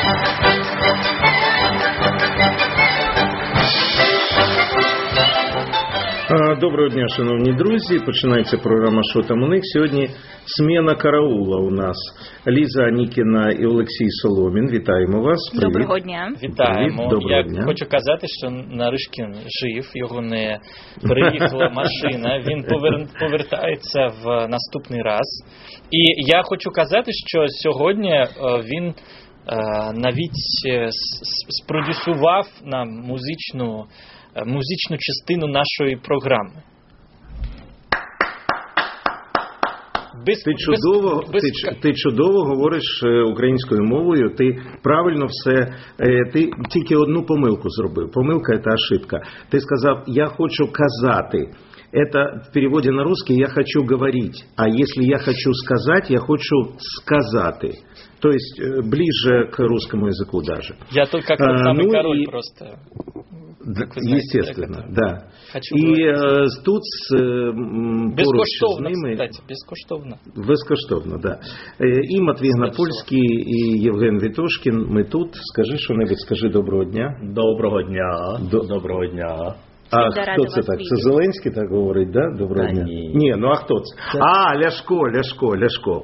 Доброго дня, шановні друзі. Починається програма «Що там у них?». Сьогодні смена караула у нас. Ліза Анікіна і Олексій Соломін. Вітаємо вас. Привіт. Доброго дня. Вітаємо. Доброго дня. Я хочу казати, що Наришкін жив, його не переїхала машина. Він повертається в наступний раз. І я хочу казати, що сьогодні він навіть спродюсував нам музичну частину нашої програми. Ти чудово говориш українською мовою, ти правильно все, ти тільки одну помилку зробив. Помилка – це ошибка. Ти сказав, я хочу казати. Это в переводе на русский «я хочу говорить», а если я хочу сказать, я хочу сказати. То есть ближе к русскому языку даже. Я тут как тот самый король просто. Естественно, да. Хочу і тут безкоштовно, ними, кстати, безкоштовно. Безкоштовно, да. І Матвій Гнапольський, і Євген Вітошкін. Ми тут. Скажи що-небудь, скажи доброго дня. Доброго дня. Доброго дня. А хто це так? Це Зеленський так говорить, да? Доброго дня? Ні, ну а хто це? Ляшко.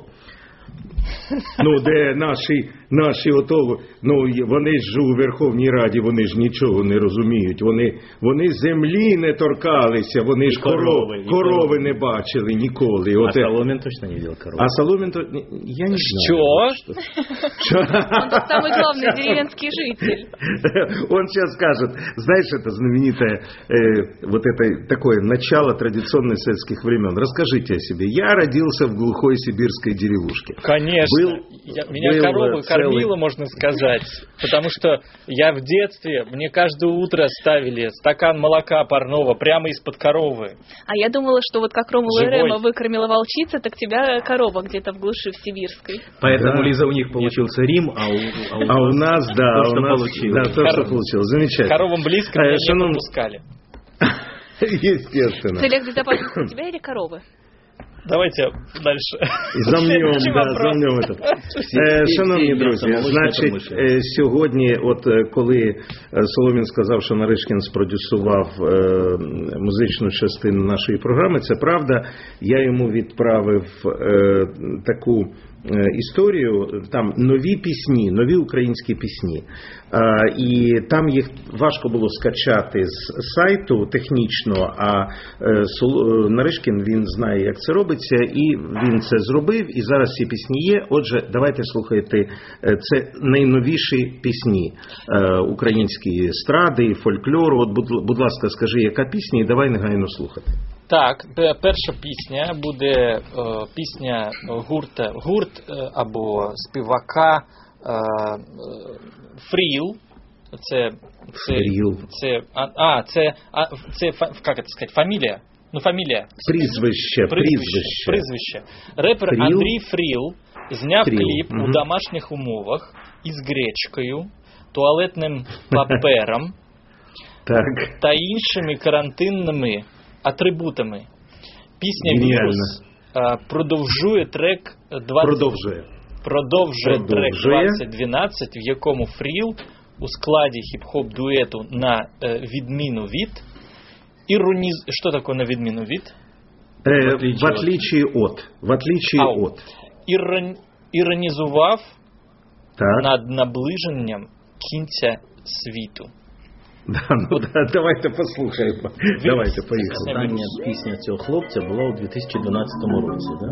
Ну, де наші ото, ну, вони ж у Верховній Раді, вони ж нічого не розуміють. Вони землі не торкалися, вони ж корови не бачили ніколи. А Соломін точно не видел корову. А Соломін то... Я не знаю. Что? Он тот самый главный деревенский житель. Он сейчас скажет, знаешь, это знаменитое, вот это такое начало традиционных советских времен. Расскажите о себе. Я родился в глухой сибирской деревушке. Конечно. Меня корова кормила, можно сказать. Потому что я в детстве, мне каждое утро ставили стакан молока парного прямо из-под коровы. А я думала, что вот как Ромула и Рема выкормила волчица, так тебя корова где-то в глуши в сибирской. Поэтому, да. Лиза, у них получился Рим, а у нас, да, то, что получилось. Замечательно. Коровам близко меня не подпускали. Естественно. В целях безопасности у тебя или коровы? Давайте дальше. Замнем это. Шановні друзі, значить, сьогодні, от коли Соломін сказав, що Наришкін спродюсував музичну частину нашої програми, це правда. Я йому відправив таку історію, там нові пісні, нові українські пісні. І там їх важко було скачати з сайту технічно, а Наришкін, він знає, як це робиться, і він це зробив, і зараз ці пісні є. Отже, давайте слухайте, це найновіші пісні української естради, фольклору. От, будь ласка, скажи, яка пісня, і давай негайно слухати. Так, перша пісня буде пісня гурт або співака Фріл. Це як це сказати, фамілія? Ну, фамілія. Прізвище. Репер Фріл. Андрій Фріл зняв кліп у домашніх умовах із гречкою, туалетним папером та іншими карантинними атрибутами. Пісня «Вірус» продовжує трек 2012, в якому Фріл у складі хіп-хоп дуету на відміну від що таке на відміну від? В отличие от. Іронізував над наближенням кінця світу. Давайте послухаємо. Давайте, поїхали. Остання пісня цього хлопця була у 2012 році, так?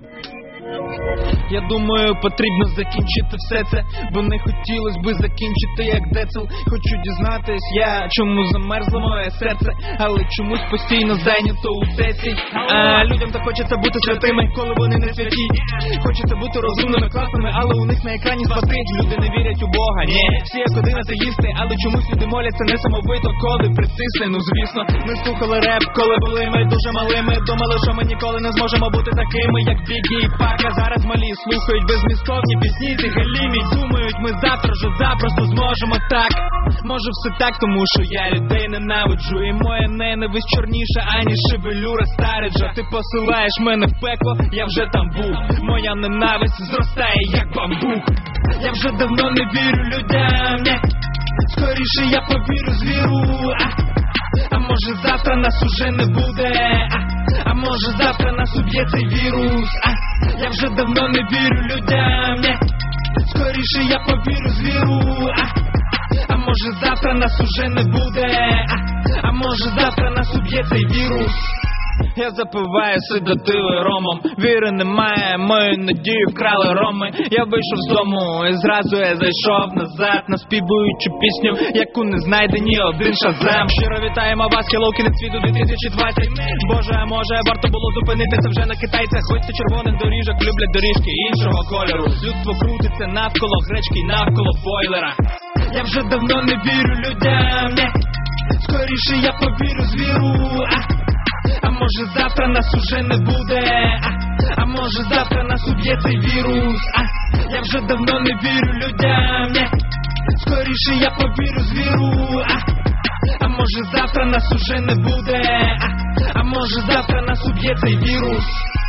Я думаю, потрібно закінчити все це, бо не хотілось би закінчити як Децл. Хочу дізнатись я, чому замерзло моє серце, але чомусь постійно зайнято у теці. Людям так хочеться бути святими, коли вони не святі. Хочеться бути розумними, класними, але у них на екрані свати. Люди не вірять у Бога, ні, всі як один атеїсти, але чомусь люди моляться несамовито, коли притисне. Ну звісно, ми слухали реп, коли були ми дуже малими. Думали, що ми ніколи не зможемо бути такими, як Бігі і Пак. як я зараз малі, слухають безмістовні пісні, ці галімі, думають, ми завтра вже запросто зможемо так. Може все так, тому що я людей ненавиджу, і моя ненависть чорніша, аніж шевелюра стариджа. Ти посилаєш мене в пекло, я вже там був, моя ненависть зростає як бамбук. Я вже давно не вірю людям, ні. Скоріше я повірю звіру, а може завтра нас уже не буде, а може завтра нас уб'є цей вірус, я вже давно не вірю людям, ні. Скоріше я повірю звіру, а може завтра нас уже не буде, а може завтра нас уб'є цей вірус. Я запиваю седативи ромом, віри немає, мою надію вкрали роми. Я вийшов з дому і зразу я зайшов назад, наспівуючи пісню, яку не знайде ні один шазам. Щиро вітаємо вас, Hello, кінець світу 2020. Боже, а може варто було зупинитися вже на китайцях. Хоч це червоних доріжок, люблять доріжки іншого кольору. Людство крутиться навколо гречки й навколо бойлера. Я вже давно не вірю людям, ні. Скоріше я повірю звіру, а може завтра нас уже не буде, а може завтра нас уб'є цей вірус, я вже давно не вірю людям, ні. Скоріше я повірю звіру, а може завтра нас уже не буде, а може завтра нас уб'є цей вірус.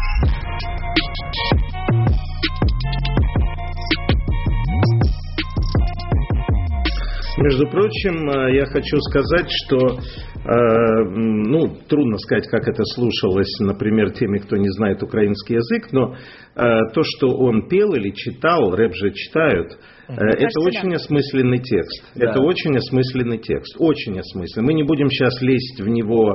Между прочим, я хочу сказать, что трудно сказать, как это слушалось, например, теми, кто не знает украинский язык, но то, что он пел или читал, рэп же читают, это очень осмысленный текст. Да. Это очень осмысленный текст. Очень осмысленный. Мы не будем сейчас лезть в него,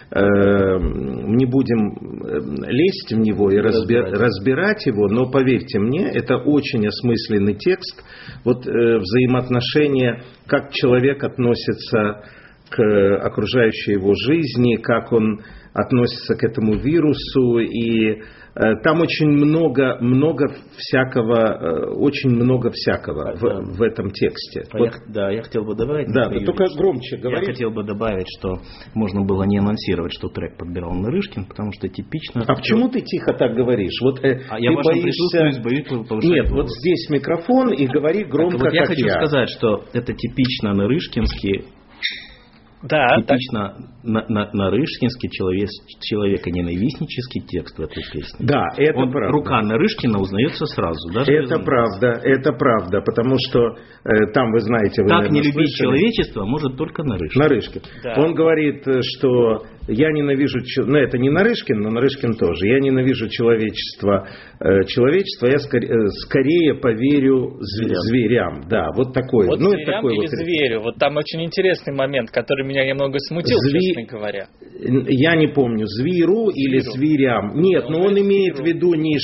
и разбирать его, но поверьте мне, это очень осмысленный текст. Вот взаимоотношения, как человек относится к окружающей его жизни, как он относится к этому вирусу, и там очень много всякого в этом тексте. Я хотел бы добавить. Да, только громче говори. Я хотел бы добавить, что можно было не анонсировать, что трек подбирал Нарышкин, потому что типично... А почему ты тихо так говоришь? Вот я в вашем присутствии боюсь повышать Нет, голос. вот здесь микрофон, и говори громко, я хочу сказать, что это типично нарышкинский. Да, типично нарышкинский человеконенавистнический текст в этой песне. Да, это правда. Рука Нарышкина узнается сразу. Даже это правда, потому что там, вы знаете... Так не любить человечество может только Нарышкин. Да. Он говорит, что я ненавижу... это не Нарышкин, но Нарышкин тоже. Я ненавижу человечество, я скорее поверю зверям. Да, вот такой. Вот зверям или зверю. Вот там очень интересный момент, который меня немного смутил, честно говоря. Я не помню, зверу или зверям. Нет, но он имеет в виду не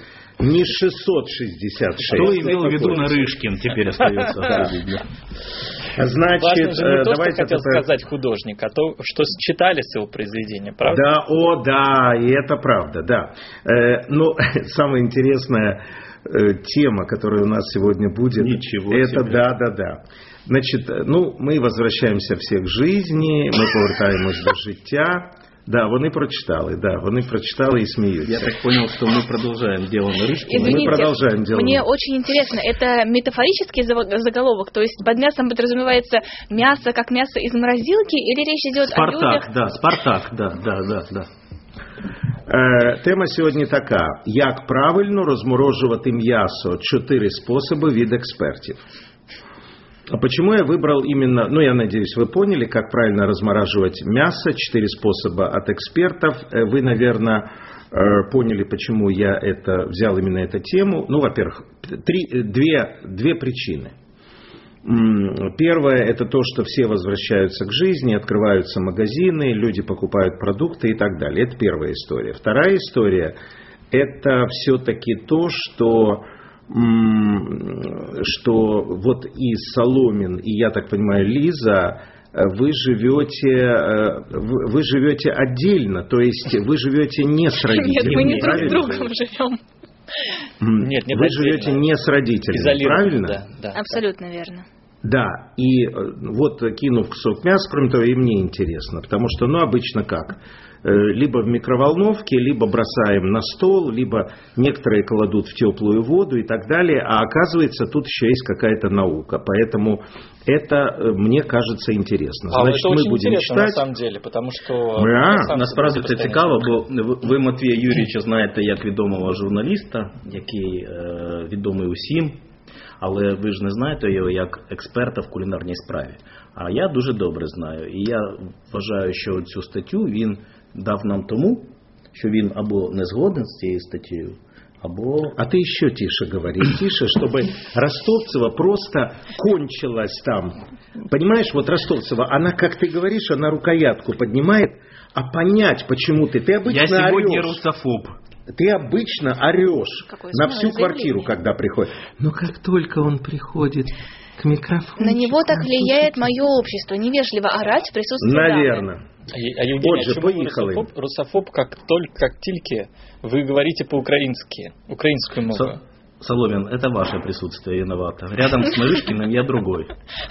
666. Что имел в виду Нарышкин, теперь остается. Значит, важно же не то, что хотел сказать художник, а то, что читали с его произведения, правда? Да, и это правда, да. Но самая интересная тема, которая у нас сегодня будет, это да. Значить, ми возвращаємося всі к житті, ми повертаємось до життя. Да, вони прочитали и смеются. Я так понял, что мы продолжаем дело Нарышкина. Извините, мне очень интересно, это метафорический заголовок, то есть под мясом подразумевается мясо, как мясо из морозилки, или речь идет о людях... Спартак, да. Тема сьогодні така: як правильно розморожувати м'ясо? 4 способи від експертів. А почему я выбрал именно, я надеюсь, вы поняли, как правильно размораживать мясо, 4 способа от экспертов. Вы, наверное, поняли, почему я взял именно эту тему. Во-первых, две причины. Первое, это то, что все возвращаются к жизни, открываются магазины, люди покупают продукты и так далее. Это первая история. Вторая история, это все-таки то, что вот и Соломин, и, я так понимаю, Лиза, вы живете отдельно, то есть вы живете не с родителями. Нет, мы не друг с другом живем. Нет, вы живете не с родителями, правильно? Да. Абсолютно верно. Да, и вот кинув кусок мяса, кроме того, и мне интересно, потому что, обычно как? Либо в микроволновке, либо бросаем на стол, либо некоторые кладут в теплую воду и так далее, а оказывается, тут еще есть какая-то наука, поэтому это, мне кажется, интересно. Значит, это очень интересно, читать. На самом деле, потому що... Насправді це цікаво, бо ви Матвія Юрійовича знаєте як відомого журналіста, який відомий усім, але ви ж не знаєте його як експерта в кулінарній справі. А я дуже добре знаю. І я вважаю, що цю статтю він дав нам тому, що він або не згоден з цією статтею, або... А ты еще тише говори, тише, чтобы Ростовцева просто кончилась там. Понимаешь, вот Ростовцева, она, как ты говоришь, она рукоятку поднимает, а понять, почему ты обычно орешь. Я сегодня русофоб. Ты обычно орешь на всю квартиру, когда приходит. Но как только он приходит к микрофону... На него так влияет мое общество. Невежливо орать в присутствии Наверное. дамы. А Евгений, чому ви русофоб, как тільки ви говорите по-українськи, українською мовою? Соломин, это ваше присутствие виновато. Рядом с Нарышкиным я другой.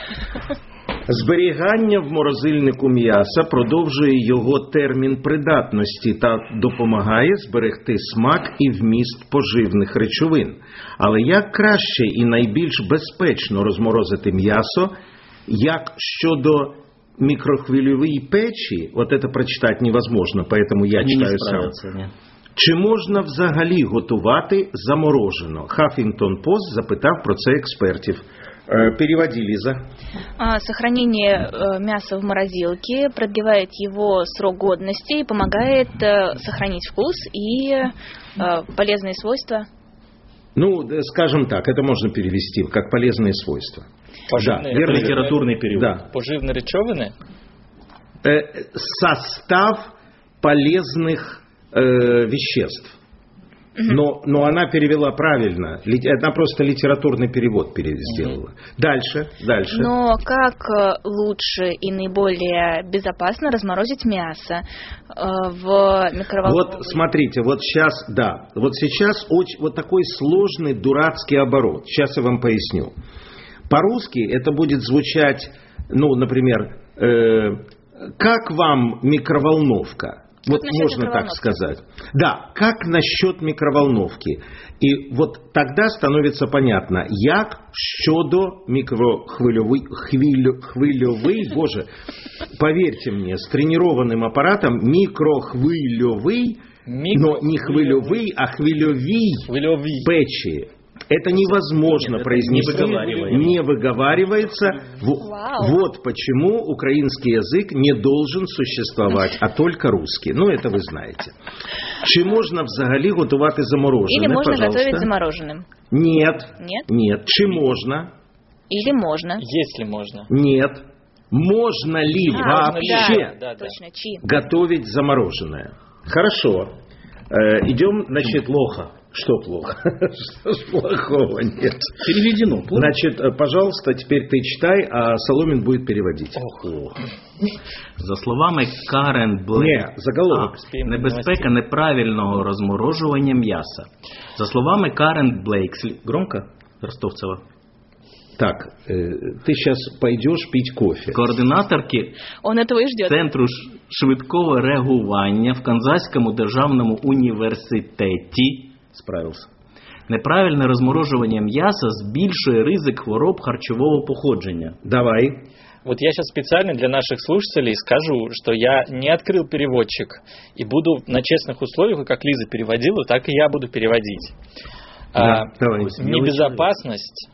Зберігання в морозильнику м'яса продовжує його термін придатності та допомагає зберегти смак і вміст поживних речовин. Але як краще і найбільш безпечно розморозити м'ясо, як щодо микрохвильевой печи, вот это прочитать невозможно, поэтому я читаю сам. Чи можна взагалі готувати заморожено? Huffington Post запитав про це експертів. Переводи, Лиза. Сохранение мяса в морозилке продлевает его срок годности и помогает сохранить вкус и полезные свойства. Скажем так, это можно перевести как полезные свойства. Поживные, да, литературный перевод. Да. Поживные речовины? Состав полезных веществ. Но она перевела правильно. Она просто литературный перевод сделала. Дальше. Но как лучше и наиболее безопасно разморозить мясо в микроволновке? Вот смотрите, вот сейчас вот такой сложный дурацкий оборот. Сейчас я вам поясню. По-русски это будет звучать, например, как вам микроволновка? Вот можно так сказать. Да, как насчет микроволновки? И вот тогда становится понятно, як щодо микрохвильовой, боже, поверьте мне, с тренированным аппаратом микрохвильовый, но не хвильовый, а хвильовий печи. Это невозможно произнести, не выговаривается. Вот почему украинский язык не должен существовать, а только русский. Это вы знаете. Чи можна взагалі готувати замороженим? Или можно пожалуйста? готовить замороженным? Нет. Чи можно? Или можно? Если можно. Нет. Можно ли вообще точно, готовить замороженное? Хорошо. Идем, значит, плохо. Что плохо? Что ж плохого нет? Переведено. Значит, пожалуйста, теперь ты читай, а Соломин будет переводить. За словами Карен Блейк, заголовок. Небезпека неправильного розморожування м'яса. За словами Карен Блейк, громко, Ростовцева? Так, ты сейчас пойдешь пить кофе. Координаторки Центру швидкого реагування в Канзаському державному університеті справився. Неправильне розморожування м'яса збільшує ризик хвороб харчового походження. Давай. Вот я сейчас специально для наших слушателей скажу, что я не открыл переводчик и буду на честных условиях, как Лиза переводила, так и я буду переводить. Небезопасность,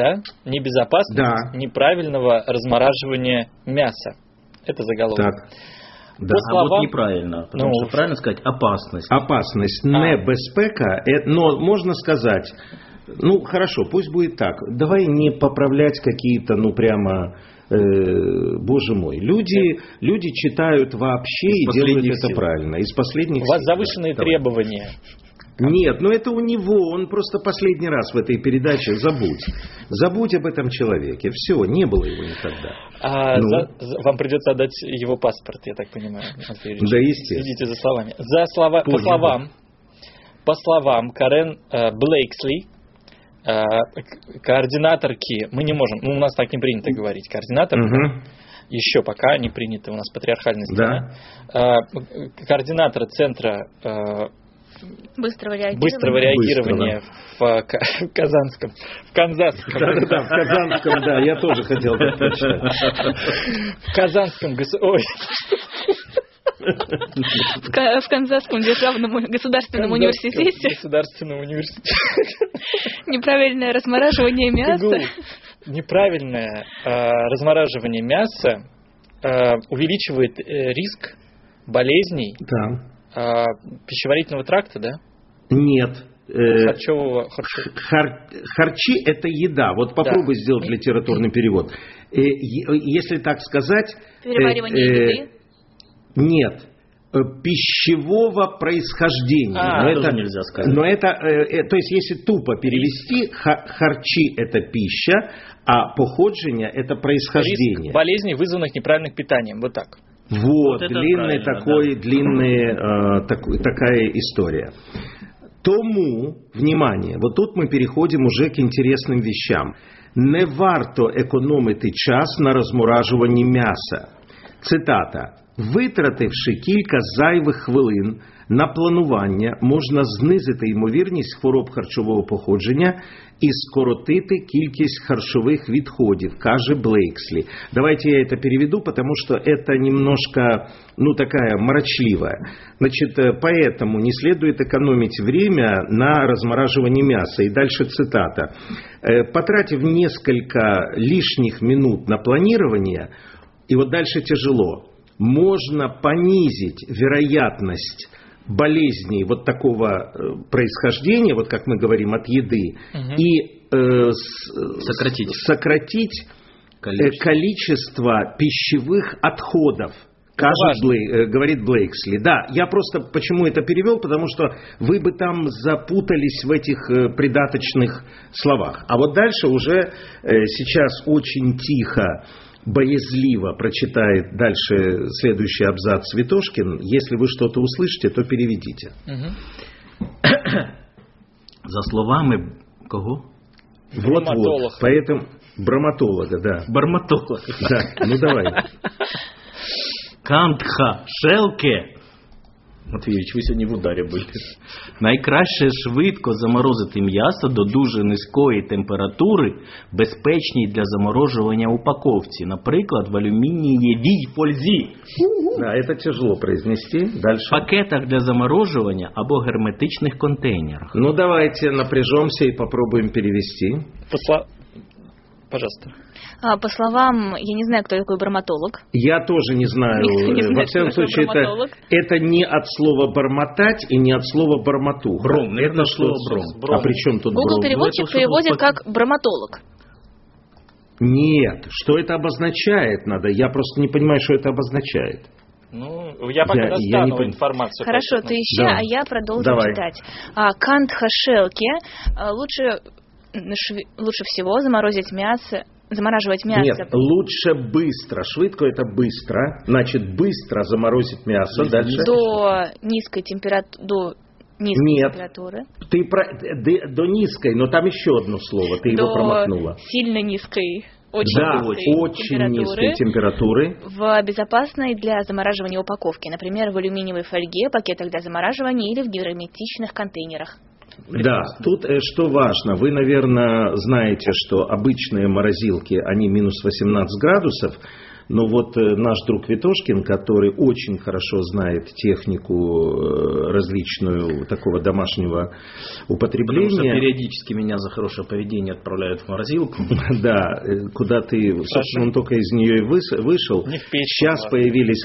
неправильного размораживания мяса. Это заголовок. Так. Да, вот неправильно, потому что правильно сказать опасность. Опасность, небезпека, но можно сказать, хорошо, пусть будет так. Давай не поправлять какие-то, прямо, боже мой, люди читают вообще и делают это правильно. Из последних сил. У вас завышенные требования. Нет, это у него, он просто последний раз в этой передаче забудь об этом человеке, все, не было его никогда. Вам придется отдать его паспорт, я так понимаю, Матвей Юрьевич. Да, естественно. Следите за словами. По словам Карен Блейксли, координаторки, мы не можем, у нас так не принято говорить, координаторки, еще пока не принято, у нас патриархальная страна. Координатор центра быстрого реагирования в Казанском. В Канзасском. Да, в Казанском, да, я тоже хотел бы прочитать. В Казанском в Канзасском державном государственном университете. Неправильное размораживание мяса. Неправильное размораживание мяса увеличивает риск болезней пищеварительного тракта, да? Нет. Харчи – это еда. Вот попробуй сделать литературный перевод. Если так сказать... Переваривание еды? Нет. Пищевого происхождения. Это нельзя сказать. Но это, то есть, если тупо перевести, харчи – это пища, а походження – это происхождение. Риск болезней, вызванных неправильным питанием. Вот так. Вот такая история. Тому, внимание, вот тут мы переходим уже к интересным вещам. Не варто економити час на розморажуванні м'яса. Цитата. Витративши кілька зайвих хвилин на планування, можна знизити ймовірність хвороб харчового походження і скоротити кількість харчових відходів, каже Блейксли. Давайте я это переведу, потому что это немножко, такая мрачливая. Значит, поэтому не следует экономить время на размораживание мяса. И дальше цитата. Потратив несколько лишних минут на планирование, и вот дальше тяжело, можно понизить вероятность болезней вот такого происхождения, вот как мы говорим, от еды, и сократить количество пищевых отходов, говорит Блейксли. Да, я просто почему это перевел, потому что вы бы там запутались в этих придаточных словах. А вот дальше уже сейчас очень тихо, боязливо прочитает дальше следующий абзац Святошкин. Если вы что-то услышите, то переведите. За словами кого? Вот. Поэтому браматолога, да. Барматолога. Да, давай. Кантха Шелке. Матвійович, ви сьогодні в ударі будете. Найкраще швидко заморозити м'ясо до дуже низької температури, безпечній для заморожування упаковці, наприклад, в алюмінієвій фользі. Да, это тяжело произнести. Дальше. В пакетах для заморожування або герметичних контейнерах. Давайте напряжемся и попробуем перевести. Пожалуйста. По словам, я не знаю, кто такой борматолог. Я тоже не знаю. Во всяком случае, это не от слова бормотать и не от слова бормоту. Бром, это слово бром. А при чем тут бром? Google переводчик переводит как борматолог. Нет, что это обозначает надо? Я просто не понимаю, что это обозначает. Я пока достану информацию. Хорошо, ты ищи, а я продолжу читать. Кантха Шелке лучше всего замораживать мясо. Нет, лучше быстро. Швидко это быстро. Значит, быстро заморозить мясо. Дальше. До низкой температуры. До низкой, но там еще одно слово. Ты его промахнула. Сильно низкой. Очень низкой температуры. В безопасной для замораживания упаковке. Например, в алюминиевой фольге, пакетах для замораживания или в герметичных контейнерах. Да, тут что важно, вы, наверное, знаете, что обычные морозилки, они минус 18 градусов, но вот наш друг Витошкин, который очень хорошо знает технику различную такого домашнего употребления. Потому что периодически меня за хорошее поведение отправляют в морозилку. Да, куда ты, собственно, он только из нее и вышел. Сейчас появились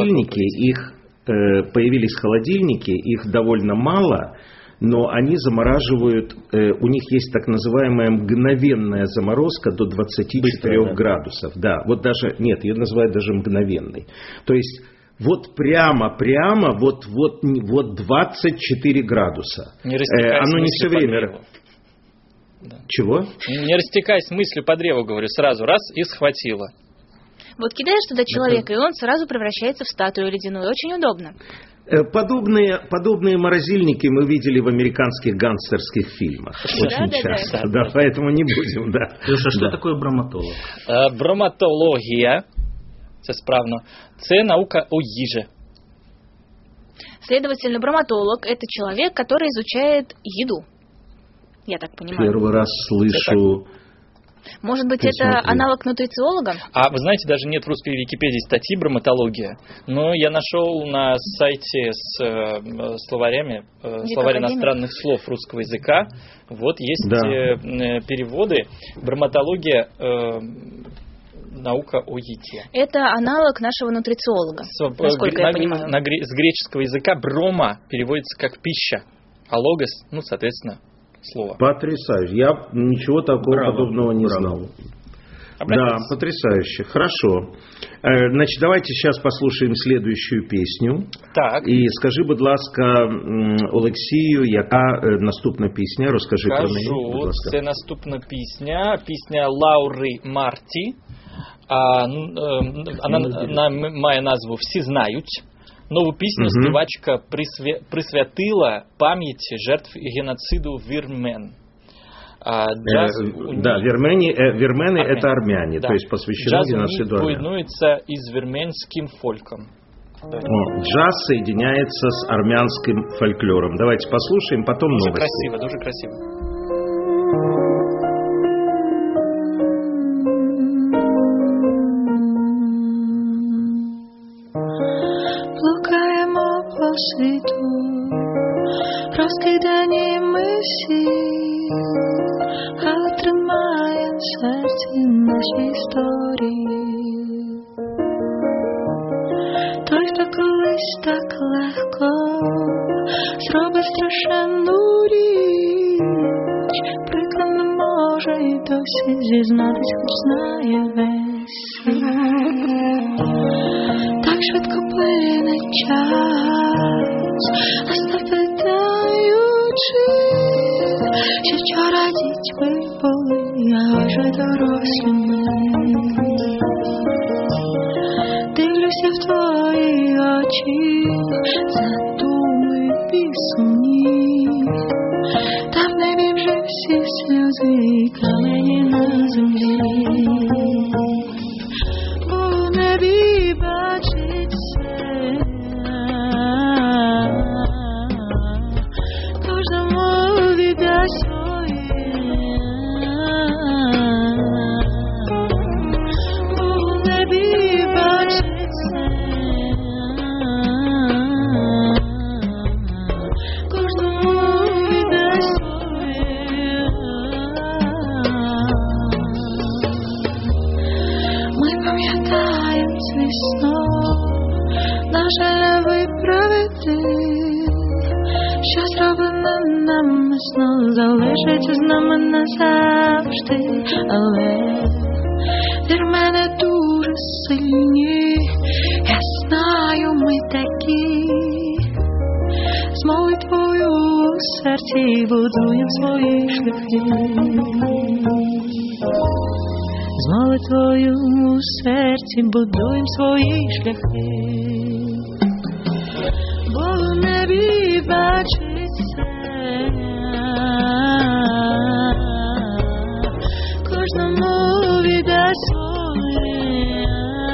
холодильники, их довольно мало. Но они замораживают, у них есть так называемая мгновенная заморозка до 24 градусов. Да, вот даже, нет, ее называют даже мгновенной. То есть, вот прямо, вот 24 градуса. Оно не все время... Да. Чего? Не растекаясь мыслью по древу, говорю, сразу раз и схватило. Вот кидаешь туда человека, и он сразу превращается в статую ледяную. Очень удобно. Подобные морозильники мы видели в американских гангстерских фильмах. Очень часто. Да, поэтому не будем. Что такое броматолог? Броматологія, це справно, це наука о їжі. Следовательно, броматолог – это человек, который изучает еду. Я так понимаю. Первый раз слышу. Может быть, это аналог нутрициолога? А вы знаете, даже нет в русской Википедии статьи «Броматология», но я нашел на сайте с словарями, словарь иностранных слов русского языка, вот есть переводы. Броматология наука о еде. Это аналог нашего нутрициолога, насколько я понимаю. С греческого языка брома переводится как пища, а логос, соответственно, слово. Потрясающе. Я ничего такого подобного не знал. Да, потрясающе. Хорошо. Значит, давайте сейчас послушаем следующую песню. Так. І скажи, будь ласка, Олексію, яка наступна пісня? Розкажи про неї, будь ласка. Це наступна пісня Лаури Марті. Вона має назву «Всі знають». Нову пісню співачка присвятила пам'яті жертв геноциду вірмен. Да, вірмени – это армяне, то есть посвящено геноциду армян. Джаз поєднується із вірменським фольком. Джаз соединяется с армянским фольклором. Давайте послушаем, потом новости. Дуже красиво, дуже красиво. По світу розкидані ми всі, але тримаєм в серці наші історії. Той, хто колись так легко зробить страшенну річ, прикро не може й досі зізнатись, хоч знає весь світ. Так швидко плине час, нас не питаючи, що вчора дітьми були, а вже дорослими. Дивлюся в твої очі, задуми пісні, та в небі вже всі сльози і камені на землі. У небі бачиться кожному віддасть своє. У небі бачиться кожному віддасть своє. Ми пам'ятаємо цей снов, на жаль, виправити, що зроблено нам весно, залишиться з нами назавжди. Але вірмени дуже сильні, я знаю, ми такі. З молитвою у серці будуємо свої шляхи. З молитвою у серці будуємо свої шляхи. Бо в небі бачиться кожному віддасть своє.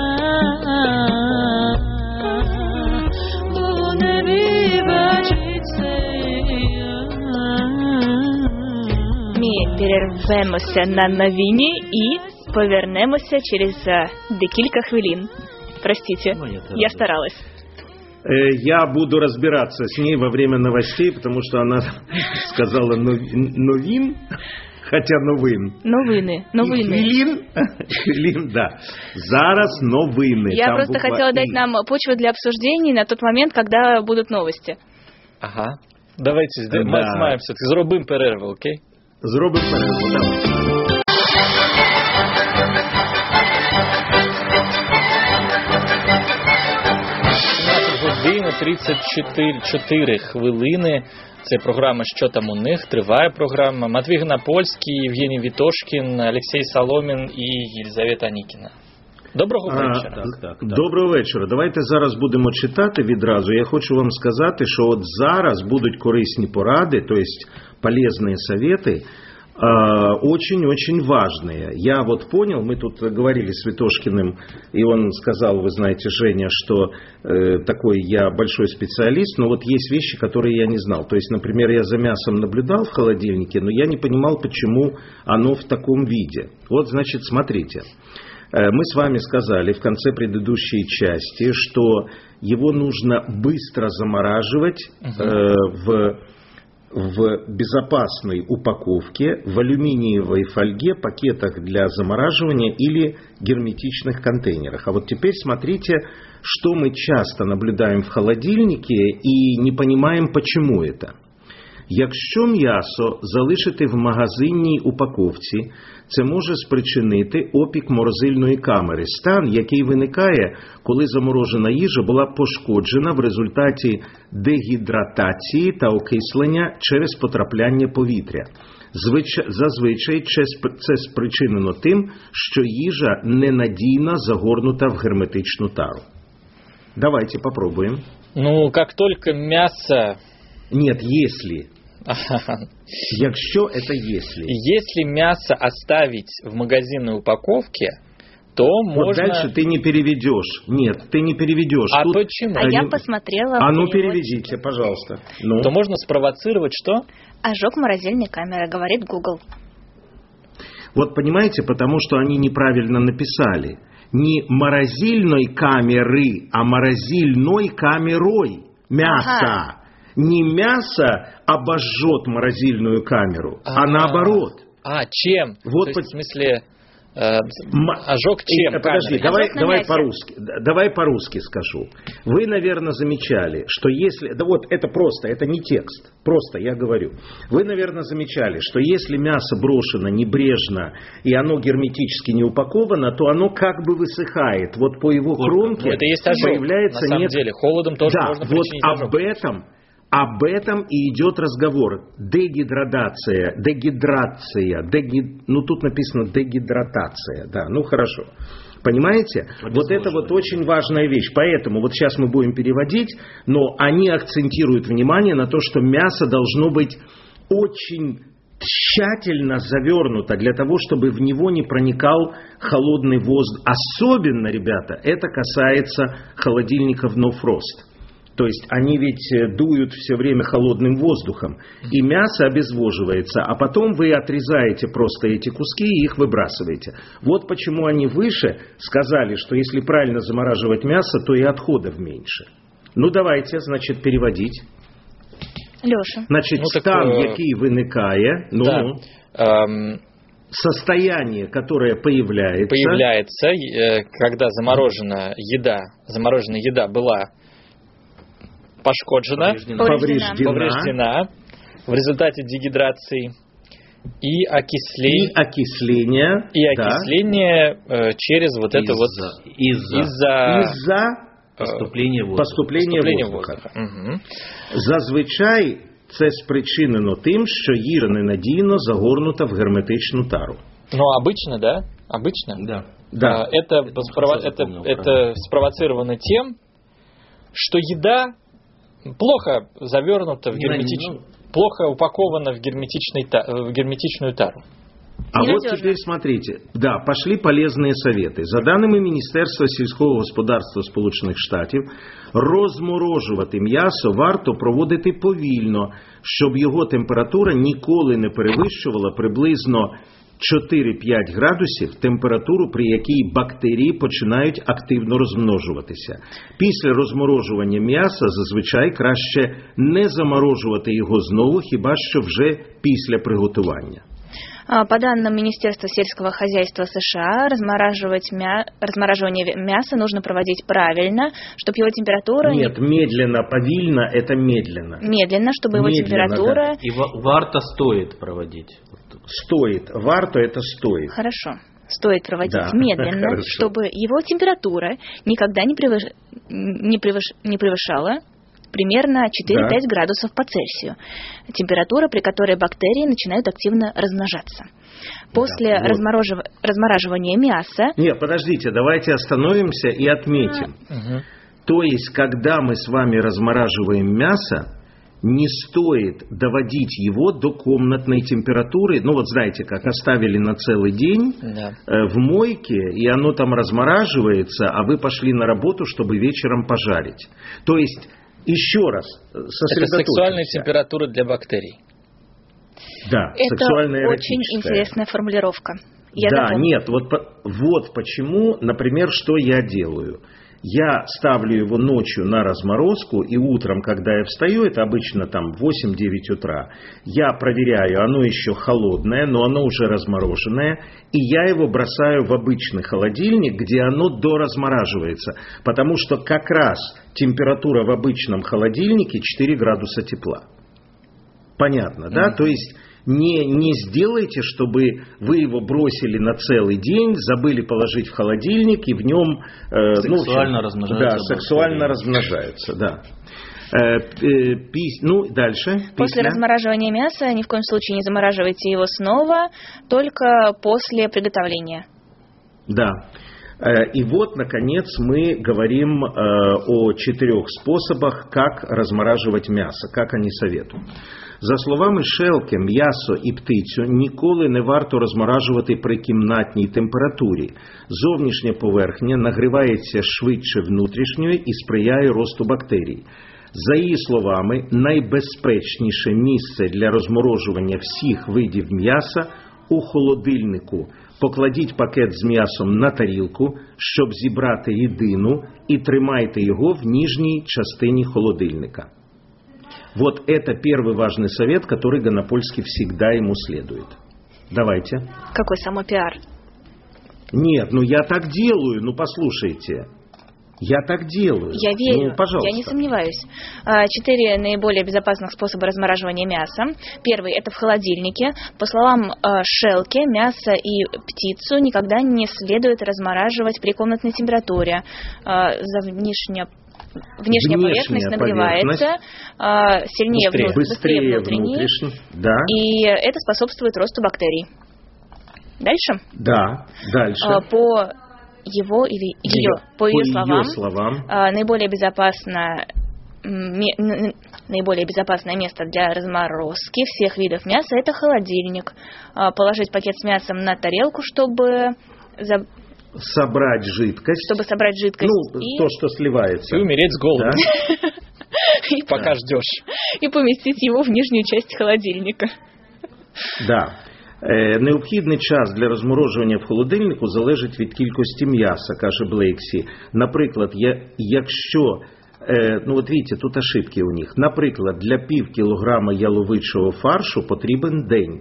Бо в небі бачиться. Ми перервемося на новині і повернемося через декілька хвилин. Простите, я старалась. Я буду разбираться с ней во время новостей, потому что она сказала новин, хотя новин. Новини. Хвилин, да. Зараз новини. Я просто хотела дать нам почву для обсуждений на тот момент, когда будут новости. Ага. Давайте маємо все-таки зробимо перерву, окей? Зробимо перерву, давай. Година 34 хвилини. Це програма «Що там у них?». Триває програма. Матвій Гнапольський, Євгеній Вітошкін, Олексій Соломін і Єлизавета Анікіна. Доброго вечора. Так. Доброго вечора. Давайте зараз будемо читати відразу. Я хочу вам сказати, що от зараз будуть корисні поради, то есть полезные советы, очень-очень важные. Я вот понял, мы тут говорили с Витошкиным, и он сказал, вы знаете, Женя, что такой я большой специалист, но вот есть вещи, которые я не знал. То есть, например, я за мясом наблюдал в холодильнике, но я не понимал, почему оно в таком виде. Вот, значит, смотрите. Мы с вами сказали в конце предыдущей части, что его нужно быстро замораживать в безопасной упаковке, в алюминиевой фольге, пакетах для замораживания или герметичных контейнерах. А вот теперь смотрите, что мы часто наблюдаем в холодильнике и не понимаем, почему это. Якщо м'ясо залишити в магазинній упаковці, це може спричинити опік морозильної камери. Стан, який виникає, коли заморожена їжа була пошкоджена в результаті дегідратації та окислення через потрапляння повітря. Зазвичай це спричинено тим, що їжа ненадійно загорнута в герметичну тару. Давайте попробуем. Ну, как только мясо... Нет, если... Якщо это если. Если мясо оставить в магазинной упаковке, то вот можно... дальше ты не переведешь. Нет, ты не переведешь. А тут... почему? Я посмотрела... А ну переведите, пожалуйста. Ну. То можно спровоцировать что? Ожог морозильной камеры, говорит Google. Вот понимаете, потому что они неправильно написали. Не морозильной камеры, а морозильной камерой мясо. Ага. Не мясо обожжет морозильную камеру, а наоборот. Чем? Вот то есть, в смысле, ожог чем? Подожди, давай по-русски скажу. Вы, наверное, замечали, что если... Да вот это просто, это не текст. Просто я говорю. Вы, наверное, замечали, что если мясо брошено небрежно и оно герметически не упаковано, то оно как бы высыхает. Вот по его кромке это есть ожог, появляется... на самом деле. Холодом тоже можно причинить ожог. Об этом и идет разговор. Дегидратация. Ну, тут написано дегидратация. Да, ну хорошо. Понимаете? Вот это вот очень важная вещь. Поэтому вот сейчас мы будем переводить, но они акцентируют внимание на то, что мясо должно быть очень тщательно завернуто для того, чтобы в него не проникал холодный воздух. Особенно, ребята, это касается холодильников No Frost. То есть они ведь дуют все время холодным воздухом, и мясо обезвоживается, а потом вы отрезаете просто эти куски и их выбрасываете. Вот почему они выше сказали, что если правильно замораживать мясо, то и отходов меньше. Ну давайте, значит, переводить. Леша. Значит, стан, який виникає, состояние, которое появляется, когда замороженная еда была повреждена в результате дегидрации и окисления через вот это из-за поступлення воздуха. Угу. Зазвичай це спричинено тим, що їжа ненадійно загорнута в герметичну тару. Ну, обычно, да? Обычно? Да. Это спровоцировано тем, что еда плохо завернута плохо упакована в герметичную тару. А вот теперь смотрите, пошли полезные совети. За даними Міністерства сільського господарства Сполучених Штатів, розморожувати м'ясо варто проводити повільно, щоб його температура ніколи не перевищувала приблизно 4-5 градусів, температуру, при якій бактерії починають активно розмножуватися. Після розморожування м'яса зазвичай краще не заморожувати його знову, хіба що вже після приготування. По данным Министерства сельского хозяйства США, размораживание мяса нужно проводить правильно, чтобы его температура... Нет, медленно, повильно, это медленно. Медленно, чтобы его температура... Да. И варто стоит проводить. Стоит. Варто это стоит. Хорошо. Стоит проводить медленно, чтобы его температура никогда не превышала примерно 4-5 градусов по Цельсию. Температура, при которой бактерии начинают активно размножаться. После размораживания мяса... Нет, подождите, давайте остановимся и отметим. То есть, когда мы с вами размораживаем мясо, не стоит доводить его до комнатной температуры. Ну вот знаете, как оставили на целый день в мойке, и оно там размораживается, а вы пошли на работу, чтобы вечером пожарить. То есть, еще раз, сосредоточимся. Это сексуальная температура для бактерий. Да, это сексуальная очень эротическая. интересная формулировка. Нет, вот почему, например, что я делаю. Я ставлю его ночью на разморозку, и утром, когда я встаю, это обычно там 8-9 утра, я проверяю, оно еще холодное, но оно уже размороженное, и я его бросаю в обычный холодильник, где оно доразмораживается, потому что как раз температура в обычном холодильнике 4 градуса тепла. Понятно, да? То есть... Не сделайте, чтобы вы его бросили на целый день, забыли положить в холодильник, и в нем... Сексуально размножается. Да, сексуально размножается, да. Дальше. После размораживания мяса ни в коем случае не замораживайте его снова, только после приготовления. Да. И вот, наконец, мы говорим о 4 способах, как размораживать мясо, как они советують. За словами Шелке, м'ясо і птицю ніколи не варто розморажувати при кімнатній температурі. Зовнішня поверхня нагрівається швидше внутрішньої і сприяє росту бактерій. За її словами, найбезпечніше місце для розморожування всіх видів м'яса у холодильнику. Покладіть пакет з м'ясом на тарілку, щоб зібрати рідину, і тримайте його в нижній частині холодильника. Вот это первый важный совет, который Гонопольский всегда ему следует. Давайте. Какой самопиар? Нет, я так делаю, послушайте. Я так делаю. Я верю, пожалуйста. Я не сомневаюсь. 4 наиболее безопасных способа размораживания мяса. Первый – это в холодильнике. По словам Шелке, мясо и птицу никогда не следует размораживать при комнатной температуре. Внешняя поверхность нагревается сильнее, быстрее внутренней, да. И это способствует росту бактерий. Дальше? Да, дальше. По ее словам, наиболее безопасное место для разморозки всех видов мяса – это холодильник. Положить пакет с мясом на тарелку, чтобы собрать жидкость. Чтобы собрать жидкость. То, что сливается. И умереть с голоду. Да? Пока ждешь. И поместить его в нижнюю часть холодильника. Да. Необхідний час для розморожування в холодильнику залежить від кількості м'яса, каже Блейксі. Наприклад, якщо, видите, тут ошибки у них. Наприклад, для пів кілограма яловичого фаршу потрібен день.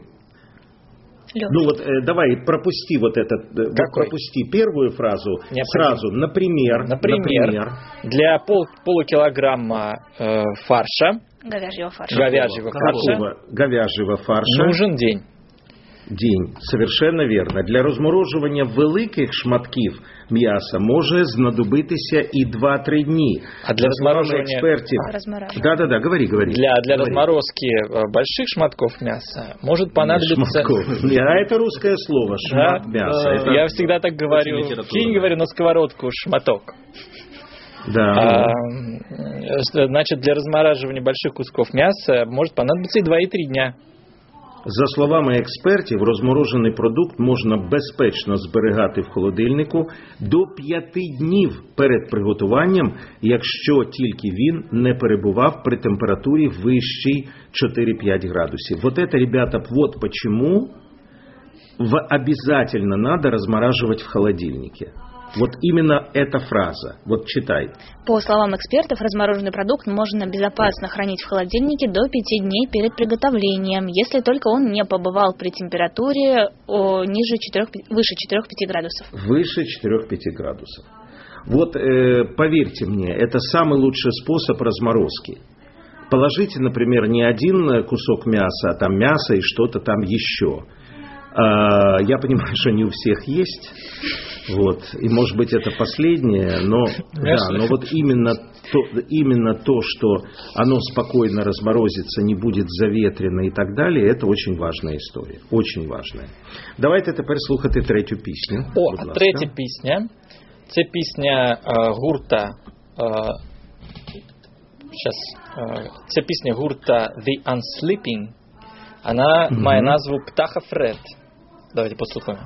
Давай, пропусти пропусти первую фразу. Сразу, например, для полукилограмма фарша, говяжьего фарша нужен день. Совершенно вірно. Для розморожування великих шматків м'яса може знадобитися і 2-3 дні. А для размораживания экспертов... Да, говори. Для разморозки больших шматков мяса может понадобиться... Это русское слово, шмат мяса. Я всегда так говорю. Кинь, говорю, на сковородку шматок. Да. Значит, для размораживания больших кусков мяса может понадобиться и 2-3 дня. За словами експертів, розморожений продукт можна безпечно зберігати в холодильнику до 5 днів перед приготуванням, якщо тільки він не перебував при температурі вищій 4-5 градусів. Вот это, ребята, вот почему обязательно надо размораживать в холодильнике. Вот именно эта фраза. Вот читай. По словам экспертов, размороженный продукт можно безопасно хранить в холодильнике до 5 дней перед приготовлением, если только он не побывал при температуре выше 4-5 градусов. Выше 4-5 градусов. Вот поверьте мне, это самый лучший способ разморозки. Положите, например, не один кусок мяса, а там мясо и что-то там еще. Я понимаю, что не у всех есть. Вот. И, может быть, это последнее, но, да, но вот именно то, что оно спокойно разморозится, не будет заветрено и так далее, это очень важная історія. Очень важная. Давайте тепер слухати третю пісню. А третя пісня. Це пісня гурта. Це пісня гурта The Unsleeping. Вона має назву «Птаха Фред». Давайте послухаємо.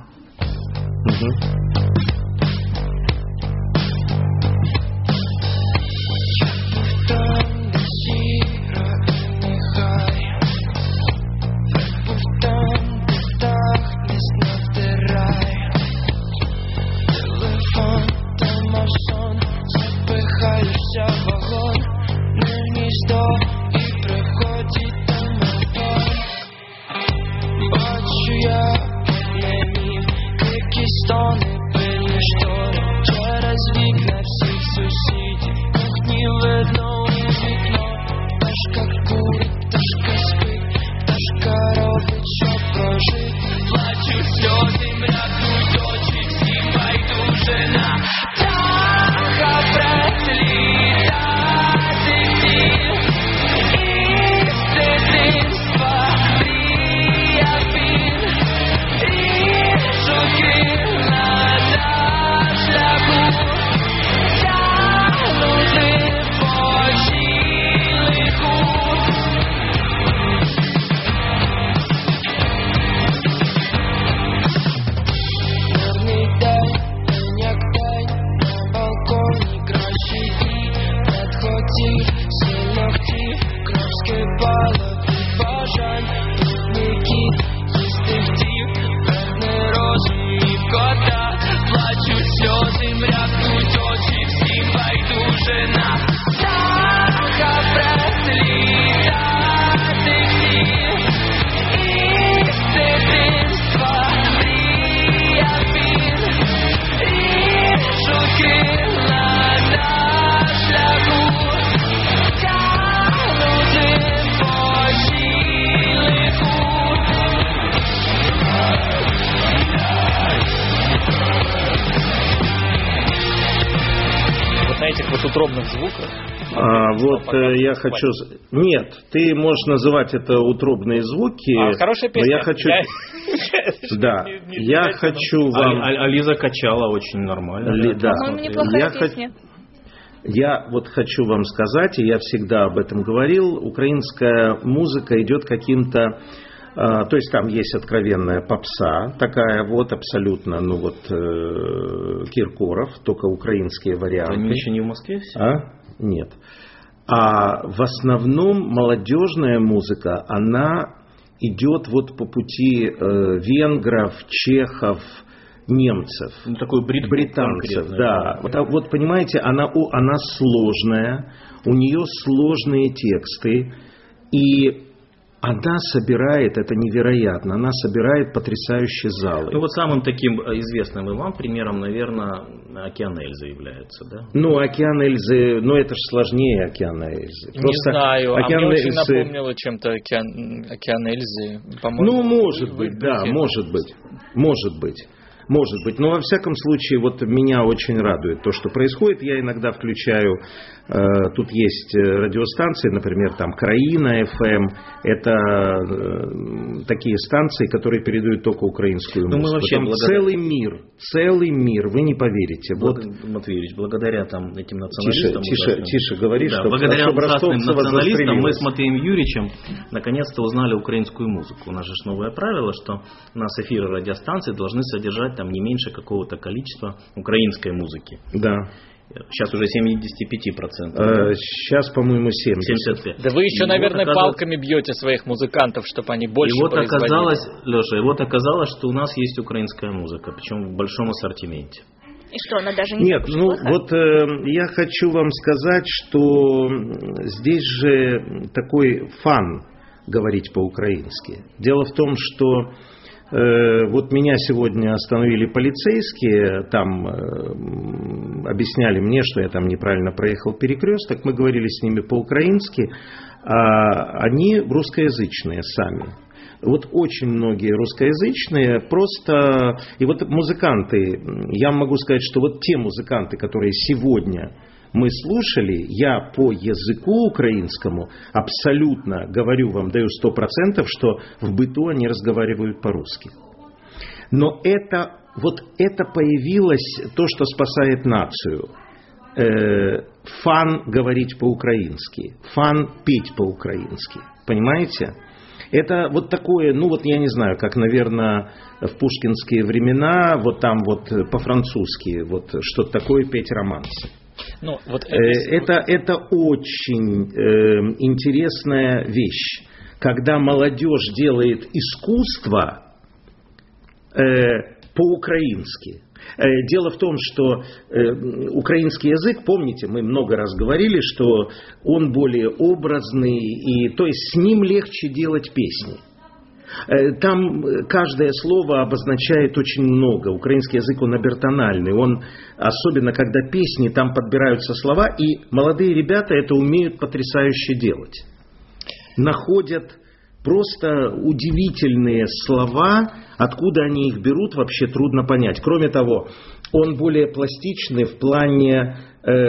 Утробных звуках. Я хочу... Нет, ты можешь называть это утробные звуки. Хорошая песня. Но я хочу... Да, я хочу вам... А Лиза качала очень нормально. Да. Неплохая песня. Я вот хочу вам сказать, и я всегда об этом говорил, украинская музыка идет каким-то... То есть там есть откровенная попса, такая вот абсолютно, Киркоров, только украинские варианты. Они еще не в Москве все? Нет. А в основном молодежная музыка, она идет вот по пути венгров, чехов, немцев, такой британцев, да. Вот понимаете, она сложная, у нее сложные тексты, и она собирает, это невероятно, она собирает потрясающие залы. Ну вот самым таким известным и вам примером, наверное, «Океан Эльзы» является, да? «Океан Эльзы», это же сложнее «Океана Эльзы». Не знаю, мне очень напомнило чем-то «Океан Эльзы». Может быть, да, может быть. Но во всяком случае, вот меня очень радует то, что происходит. Я иногда включаю, тут есть радиостанции, например, там Краина FM. Это такие станции, которые передают только украинскую музыку. Мы вообще целый мир, вы не поверите. Матвеевич, благодаря этим националистам... Тише говори, да, благодаря ужасным националистам мы с Матвеем Юрьевичем наконец-то узнали украинскую музыку. У нас же новое правило, что у нас эфиры радиостанций должны содержать там не меньше какого-то количества украинской музыки. Да. Сейчас уже 75%. Сейчас, по-моему, 75%. Да вы еще, наверное, палками бьете своих музыкантов, чтобы они больше производили. Леша, оказалось, что у нас есть украинская музыка, причем в большом ассортименте. И что, она даже не Нет, я хочу вам сказать, что здесь же такой фан говорить по-украински. Дело в том, что вот меня сегодня остановили полицейские, там объясняли мне, что я там неправильно проехал перекресток, мы говорили с ними по-украински, а они русскоязычные сами. вот очень многие русскоязычные просто... И вот музыканты, я могу сказать, что вот те музыканты, которые сегодня мы слушали, я по языку украинскому абсолютно говорю вам, даю 100%, что в быту они разговаривают по-русски. Но это появилось то, что спасает нацию. Фан говорить по-украински, фан петь по-украински. Понимаете? Это вот такое, ну вот я не знаю, как, наверное, в пушкинские времена, вот там вот по-французски, вот что-то такое петь романсы. Ну, вот это очень интересная вещь, когда молодежь делает искусство по-украински. Дело в том, что украинский язык, помните, мы много раз говорили, что он более образный, и, то есть с ним легче делать песни. Там каждое слово обозначает очень много. Украинский язык, он обертональный. Он, особенно когда песни, там подбираются слова, и молодые ребята это умеют потрясающе делать. Находят просто удивительные слова, откуда они их берут, вообще трудно понять. Кроме того, он более пластичный в плане,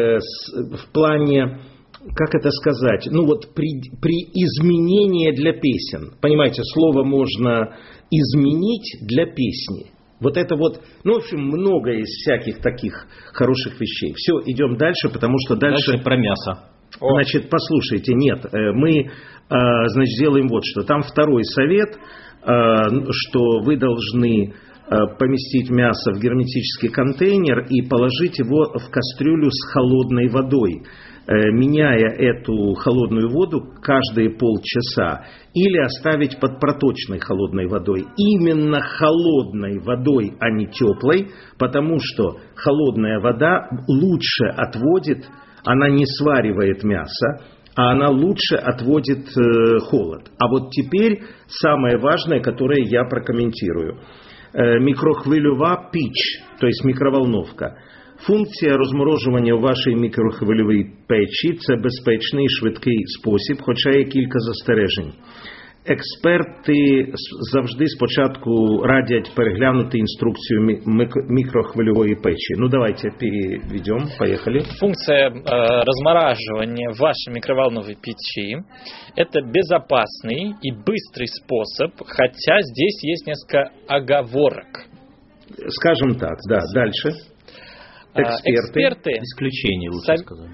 как это сказать, ну вот при изменении для песен. Понимаете, слово можно изменить для песни. Вот это вот, ну, в общем, много из всяких таких хороших вещей. Все, идем дальше, потому что дальше про мясо. Значит, послушайте, нет, мы, значит, сделаем вот что. Там второй совет, что вы должны поместить мясо в герметический контейнер и положить его в кастрюлю с холодной водой, меняя эту холодную воду каждые полчаса, или оставить под проточной холодной водой. Именно холодной водой, а не теплой, потому что холодная вода лучше отводит, она не сваривает мясо, а она лучше отводит холод. А вот теперь самое важное, которое я прокомментирую. Мікрохвильова піч, то есть мікроволновка. Функція розморожування у вашій мікрохвильовій печі – це безпечний і швидкий спосіб, хоча є кілька застережень. Експерти завжди спочатку радять переглянути інструкцію микрохвильової печи. Ну, давайте переведем. Поехали. Функция размораживания вашей микроволновой печи – это безопасный и быстрый способ, хотя здесь есть несколько оговорок. Скажем так, да. Дальше. Эксперты исключение, лучше сказать.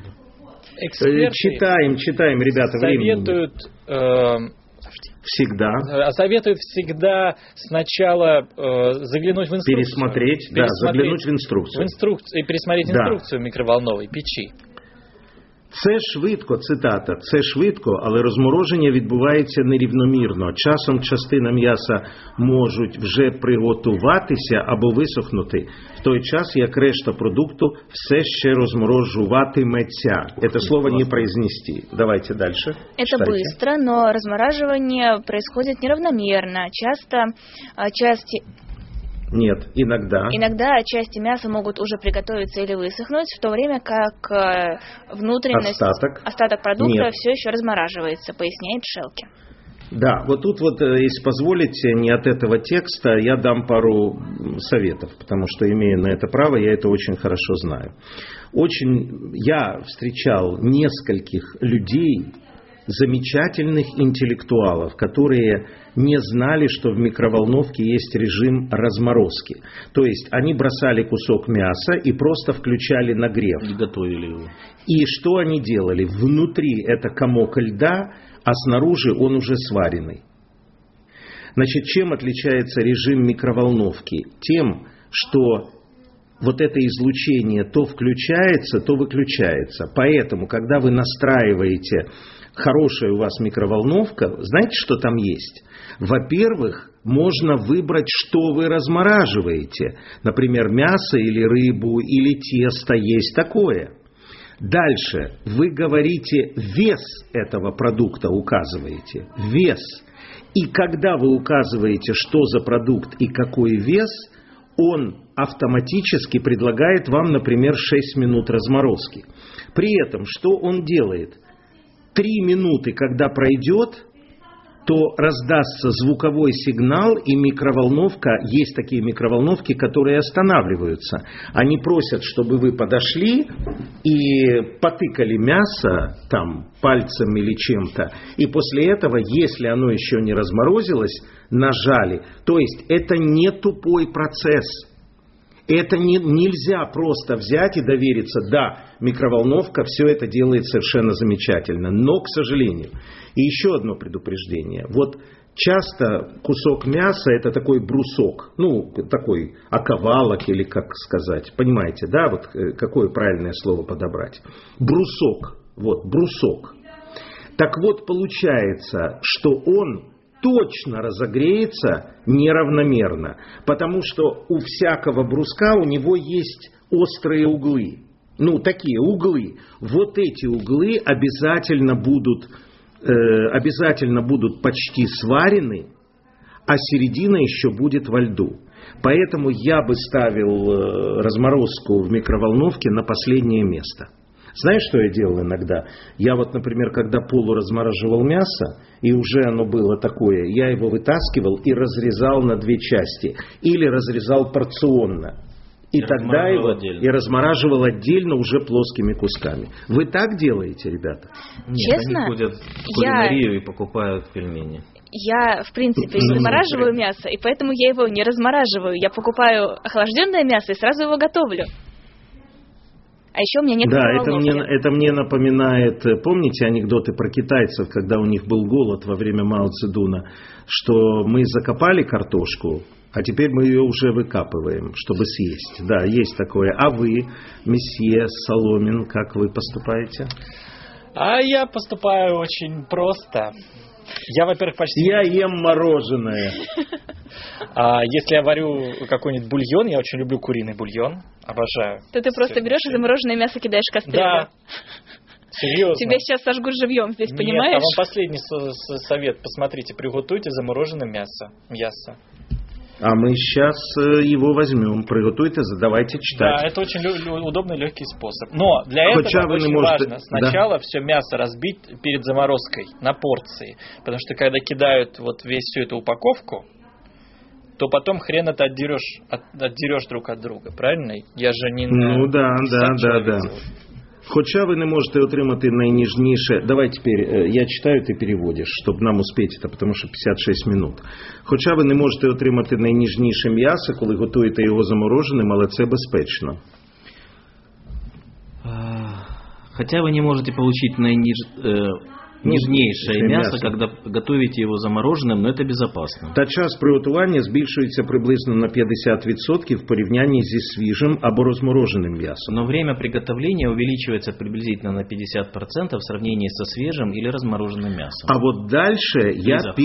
Читаем, ребята, советуют... Советуют всегда сначала заглянуть в инструкцию. Пересмотреть, заглянуть в инструкцию. И пересмотреть инструкцию микроволновой печи. Це швидко, цитата, це швидко, але розмороження відбувається нерівномірно. Часом частина м'яса можуть вже приготуватися або висохнути, в той час, як решта продукту все ще розморожуватиметься. Это слово не произнести. Давайте дальше. Это читайте. быстро, но размораживание происходит неравномерно. Часто части... Нет, иногда. Иногда части мяса могут уже приготовиться или высохнуть, в то время как внутренность, остаток продукта все еще размораживается, поясняет Шелке. Да, вот тут вот, если позволите, не от этого текста, я дам пару советов, потому что, имея на это право, я это очень хорошо знаю. Я встречал нескольких людей, замечательных интеллектуалов, которые не знали, что в микроволновке есть режим разморозки. То есть они бросали кусок мяса и просто включали нагрев. И готовили его. И что они делали? Внутри это комок льда, а снаружи он уже сваренный. Значит, чем отличается режим микроволновки? Тем, что вот это излучение то включается, то выключается. Поэтому, когда вы настраиваете хорошая у вас микроволновка, знаете, что там есть? Во-первых, можно выбрать, что вы размораживаете. Например, мясо или рыбу, или тесто, есть такое. Дальше вы говорите вес этого продукта, указываете. Вес. И когда вы указываете, что за продукт и какой вес, он автоматически предлагает вам, например, 6 минут разморозки. При этом, что он делает? 3 минуты, когда пройдет, то раздастся звуковой сигнал, и микроволновка, есть такие микроволновки, которые останавливаются. Они просят, чтобы вы подошли и потыкали мясо там пальцем или чем-то, и после этого, если оно еще не разморозилось, нажали. То есть это не тупой процесс. Это нельзя просто взять и довериться. Да, микроволновка все это делает совершенно замечательно, но, к сожалению. И еще одно предупреждение. Вот часто кусок мяса – это такой брусок, такой оковалок или как сказать. Понимаете, да, вот какое правильное слово подобрать? Брусок, вот, брусок. Так вот, получается, что он точно разогреется неравномерно, потому что у всякого бруска у него есть острые углы. Такие углы. Вот эти углы обязательно будут почти сварены, а середина еще будет во льду. Поэтому я бы ставил разморозку в микроволновке на последнее место. Знаешь, что я делал иногда? Я вот, например, когда полуразмораживал мясо, и уже оно было такое, я его вытаскивал и разрезал на 2 части. Или разрезал порционно. И тогда его и размораживал отдельно уже плоскими кусками. Вы так делаете, ребята? Нет, они ходят в кулинарию и покупают пельмени. Я, в принципе, не замораживаю мясо, и поэтому я его не размораживаю. Я покупаю охлажденное мясо и сразу его готовлю. А еще у меня нет микроволновки. Да, это мне напоминает, помните анекдоты про китайцев, когда у них был голод во время Мао Цзэдуна, что мы закопали картошку, а теперь мы ее уже выкапываем, чтобы съесть. Да, есть такое. А вы, месье Соломин, как вы поступаете? А я поступаю очень просто. Я, во-первых, Я ем мороженое. Если я варю какой-нибудь бульон, я очень люблю куриный бульон, обожаю. То ты просто берешь и замороженное мясо кидаешь в кастрюлю. Да. Серьезно. Тебя сейчас сожгут живьем здесь, понимаешь? Нет, а вам последний совет. Посмотрите, приготуйте замороженное мясо. А мы сейчас его возьмем, приготуйте, давайте читать. Да, это очень удобный, легкий способ. Но для этого очень важно сначала все мясо разбить перед заморозкой на порции. Потому что когда кидают вот всю эту упаковку, то потом хрен это отдерешь друг от друга, правильно? Я же не да. Хоча ви не можете отримати найніжніше... Давай тепер, я читаю, ти переводиш, щоб нам успіти це, тому що 56 минут. Хоча ви не можете отримати найніжніше м'ясо, коли готуєте його замороженим, але це безпечно. Хотя вы не можете получить нежнейшее мясо, когда готовите его замороженным, но это безопасно. Та час приготування збільшується приблизно на 50% в порівнянні зі свіжим або розмороженим м'ясом. Но время приготовления увеличивается приблизительно на 50% в сравнении со свежим или размороженным мясом. А вот дальше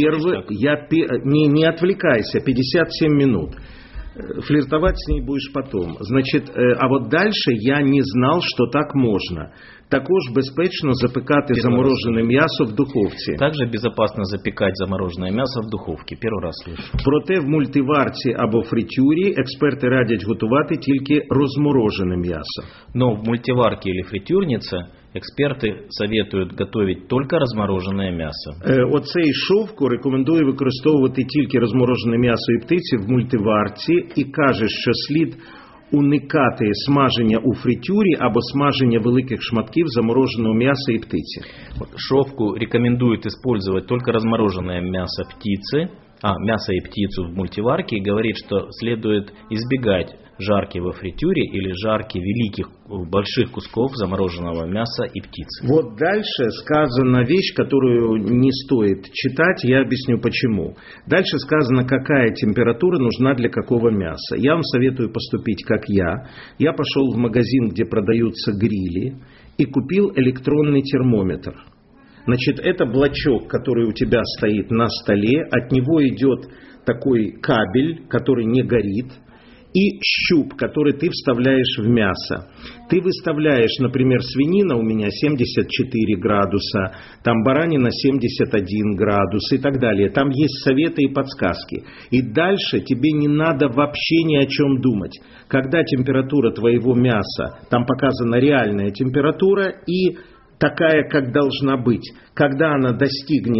не отвлекайся, 57 минут. Флиртовать с ней будешь потом. Значит, а вот дальше я не знал, что так можно. Також безпечно запекати заморожене м'ясо в духовці. Также безопасно запекать замороженное мясо в духовке. Первый раз слышу. Проте в мультиварці або фритюрі експерти радять готувати тільки розморожене м'ясо. Но в мультиварке или фритюрнице эксперты советуют готовить только размороженное мясо. Оцей Шовко рекомендує використовувати тільки розморожене м'ясо і птиці в мультиварці і каже, що слід уникати смаження у фритюрі або смаження великих шматків замороженого мяса и птицы. Шовку рекомендует использовать только размороженное мясо птицы, мясо и птицу в мультиварке, и говорит, что следует избегать жарки во фритюре или жарки больших кусков замороженного мяса и птицы. Вот дальше сказана вещь, которую не стоит читать, я объясню почему. Дальше сказано, какая температура нужна для какого мяса. Я вам советую поступить как я. Я пошел в магазин, где продаются грили, и купил электронный термометр. Значит, это блочок, который у тебя стоит на столе, от него идет такой кабель, который не горит, и щуп, который ты вставляешь в мясо. Ты выставляешь, например, свинина у меня 74 градуса, там баранина 71 градус и так далее. Там есть советы и подсказки. И дальше тебе не надо вообще ни о чем думать. Когда температура твоего мяса, там показана реальная температура и такая, как должна быть. Когда она достигнет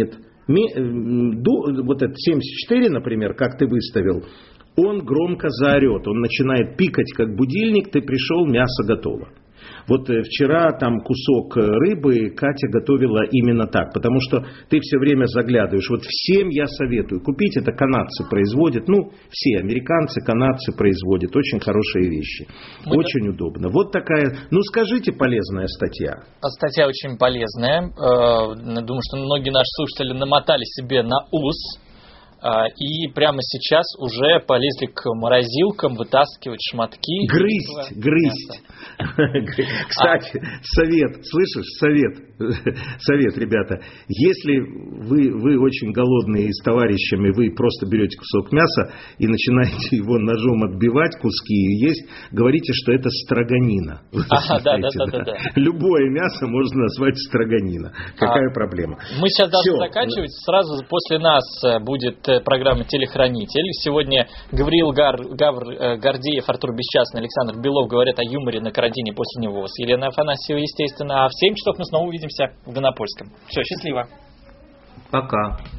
Вот этот 74, например, как ты выставил, он громко заорет, он начинает пикать как будильник, ты пришел, мясо готово. Вот вчера там кусок рыбы Катя готовила именно так, потому что ты все время заглядываешь. Вот всем я советую купить, это канадцы производят, все американцы, канадцы производят, очень хорошие вещи, очень удобно. Вот такая, скажите, полезная статья. Статья очень полезная, думаю, что многие наши слушатели намотали себе на ус. И прямо сейчас уже полезли к морозилкам вытаскивать шматки. Грызть. Кстати, совет, слышишь, совет, ребята. Если вы очень голодные и с товарищами, вы просто берете кусок мяса и начинаете его ножом отбивать, куски и есть, говорите, что это строганина. Да. Любое мясо можно назвать строганина. Какая проблема? Мы сейчас должны заканчивать. Сразу после нас будет программа «Телехранитель». Сегодня Гавриил Гордеев, Артур Бесчастный, Александр Белов говорят о юморе на карантине после него с Еленой Афанасьевой, естественно. А в 7 часов мы снова увидимся в Гонопольском. Все, счастливо. Пока.